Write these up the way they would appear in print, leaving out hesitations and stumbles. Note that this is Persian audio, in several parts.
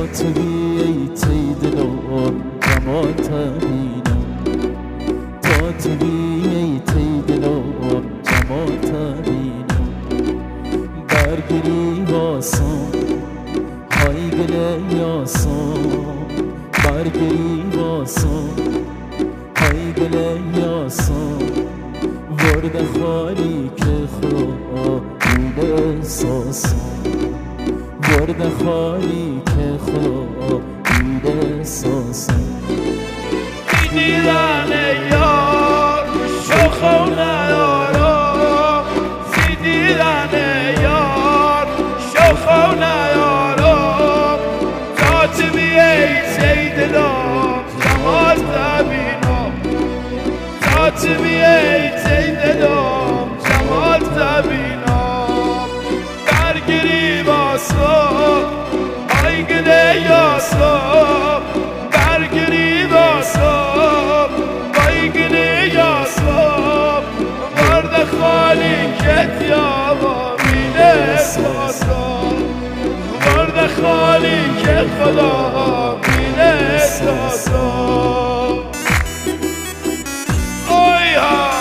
توی ای دلم جمال تبینم تا توی ای دلم جمال تبینم برگری واسم های گل یاسم برگری واسم های گل یاسم ورد خالی که خدا دیده احساسم ورد خالی که خدا دیده احساسم دیدن یار شوخ و نیارم دیدن یار شوخ و نیارم تا تو بیایی ای دلم جمال تبینم تا تو بیایی ای دلم جمال تبینم برگری واسم های گل یاسم برگری واسم های گل یاسم ورد خالی که تیابا مینه احساسم ورد خالی که خدا مینه احساسم اوی ها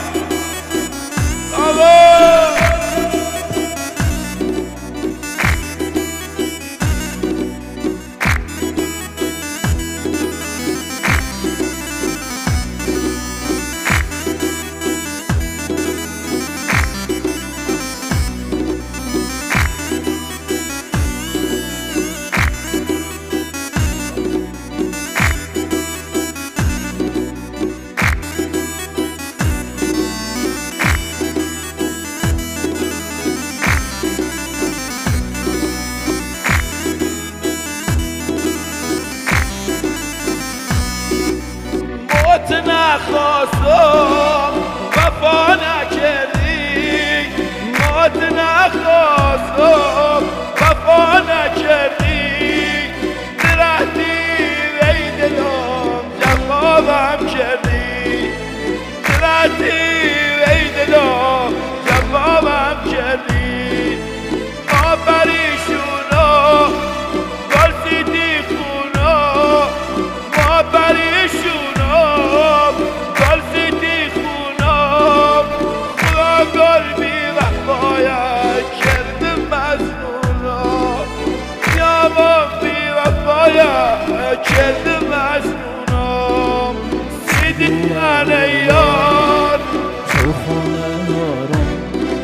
نخواستم وفا نکردی مات نخواستم وفا نکردی درهدی ای دلم جوابم کردی درهدی ای دلم جوابم کردی ما پریشونا گل سیدی خونا ما پریشونا گل سیدی خونم خدا گل بی وفایت کرده مزنونم یا من بی وفایت کرده مزنونم سیدیدن یار شوخونه یارم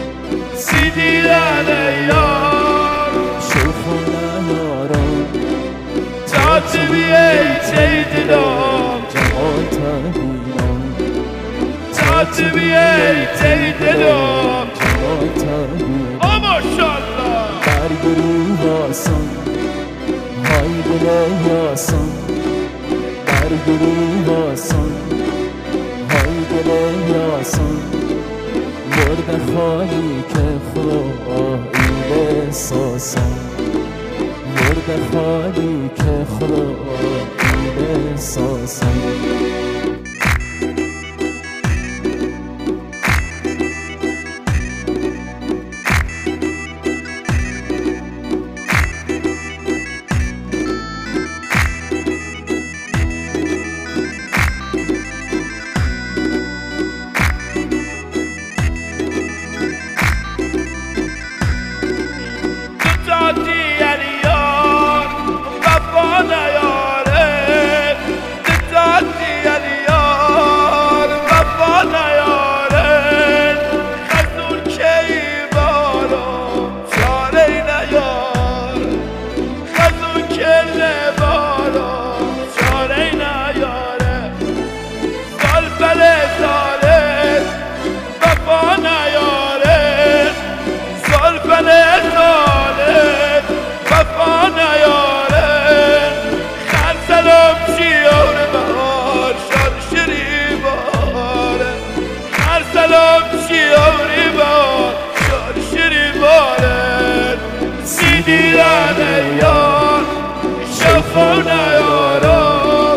سیدیدن یار شوخونه یارم تا تو بیایی ای دلم جمال تبینم تا تو بیایی ای دلم جمال تبینم ماشالله برگری واسم های گل یاسم برگری واسم های گل یاسم ورد خالی که خدا دیده احساسم ورد خالی که خدا دیده احساسم دیدن یار شوخ و نیارم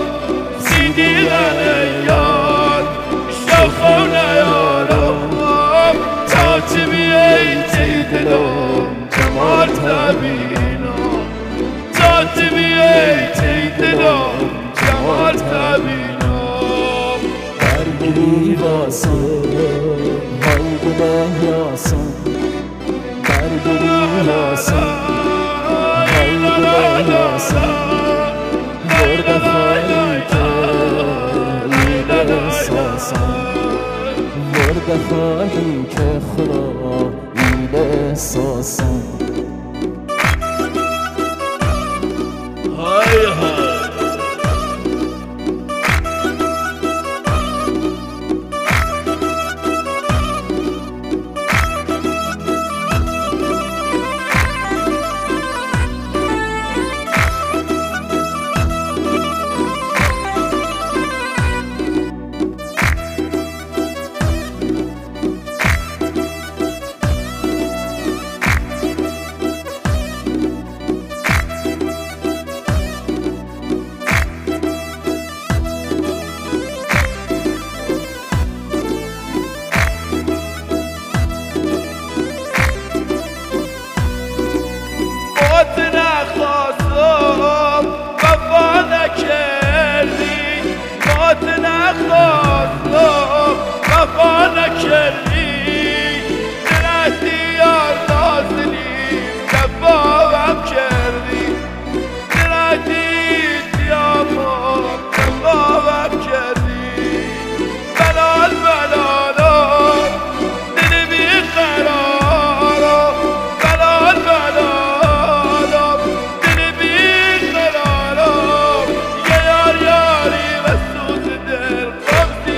دیدن یار شوخ و نیارم تا تو بیایی ای دلم جمال تبینم تا تاتبی ای دلم جمال تبینم برگیری واسم های دل یاسم برگیری واسم های دل یاسم مرد خالی که این احساسم مرد خالی که خدا این احساسم های های وفا نکردی درستی یار نازلی دفاعم کردی درستی سیامم دفاعم کردی بلال بلالم دل بی قرارم بلال بلالم دل بی قرارم یه یار یاری و سوز دل قبضی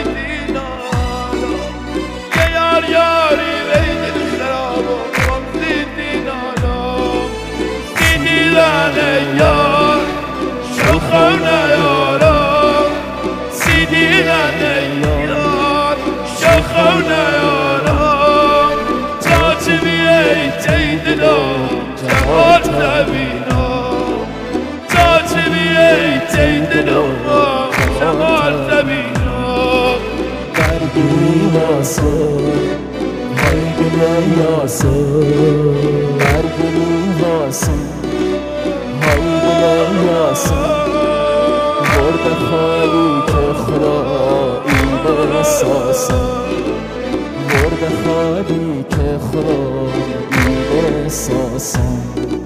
یاری وید خراب و قمزی دینانم دیدیرانه یار شخونه یارم سیدیرانه یار شخونه یارم تاتبی ای دلم جمال تبینم تاتبی ای دلم جمال تبینم برگیری واسم های دل یاسم برگیری واسم های دل یاسم مرد خالی که خدا این احساسم مرد خالی که خدا این احساسم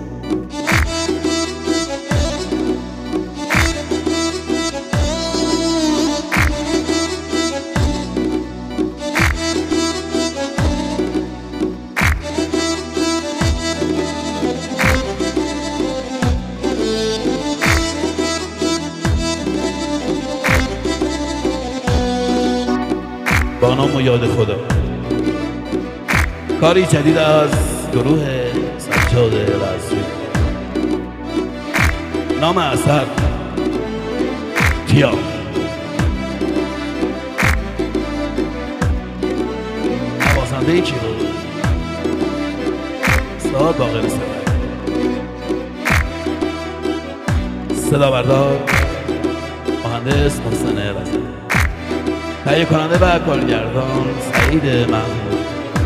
با نام و یاد خدا کاری جدید از گروه سجاد رضوی نام اثر کیا نوازنده کی بود؟ استاد باقر سپهری صدا بردار مهندس محسن رضوی تهیه کننده و کارگردان سعید محمود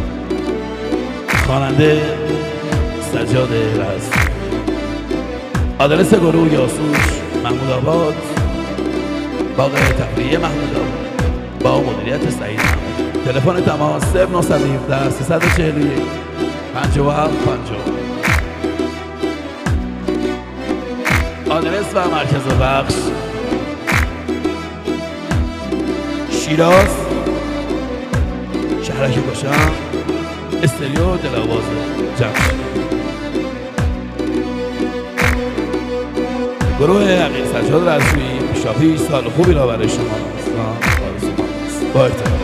خواننده سجاد رضوی آدرس گروه یاسوش محمود آباد باغ تفریحی محمود آباد با مدیریت سعید محمود تلفن تماس 0917 341 5750 آدرس و مرکز بخش شیراز شهرک گشن استریو دلواز جمشید گروه عقیل سجاد رضوی پیشاپیش سال خوبی را برای شما با احترام